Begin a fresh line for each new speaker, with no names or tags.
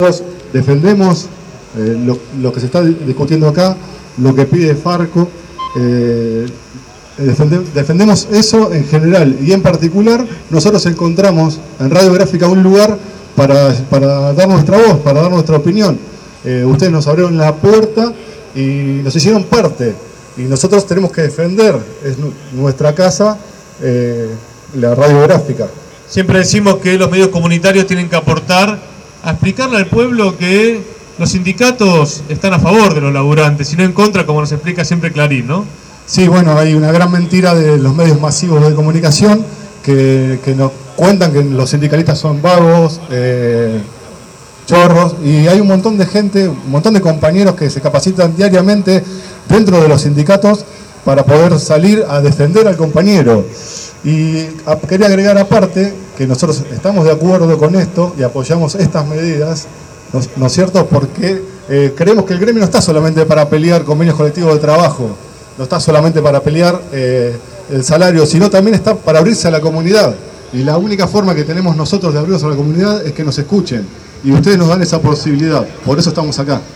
Nosotros defendemos lo que se está discutiendo acá, lo que pide Farco, defendemos eso en general y en particular. Nosotros encontramos en Radiográfica un lugar para dar nuestra voz, para dar nuestra opinión. Ustedes nos abrieron la puerta y nos hicieron parte, y nosotros tenemos que defender, es nuestra casa, la Radiográfica.
Siempre decimos que los medios comunitarios tienen que aportar a explicarle al pueblo que los sindicatos están a favor de los laburantes y no en contra, como nos explica siempre Clarín, ¿no?
Sí, bueno, hay una gran mentira de los medios masivos de comunicación que nos cuentan que los sindicalistas son vagos, chorros, y hay un montón de gente, un montón de compañeros que se capacitan diariamente dentro de los sindicatos para poder salir a defender al compañero. Y quería agregar aparte que nosotros estamos de acuerdo con esto y apoyamos estas medidas, ¿no es cierto? Porque creemos que el gremio no está solamente para pelear convenios colectivos de trabajo, no está solamente para pelear el salario, sino también está para abrirse a la comunidad. Y la única forma que tenemos nosotros de abrirnos a la comunidad es que nos escuchen. Y ustedes nos dan esa posibilidad, por eso estamos acá.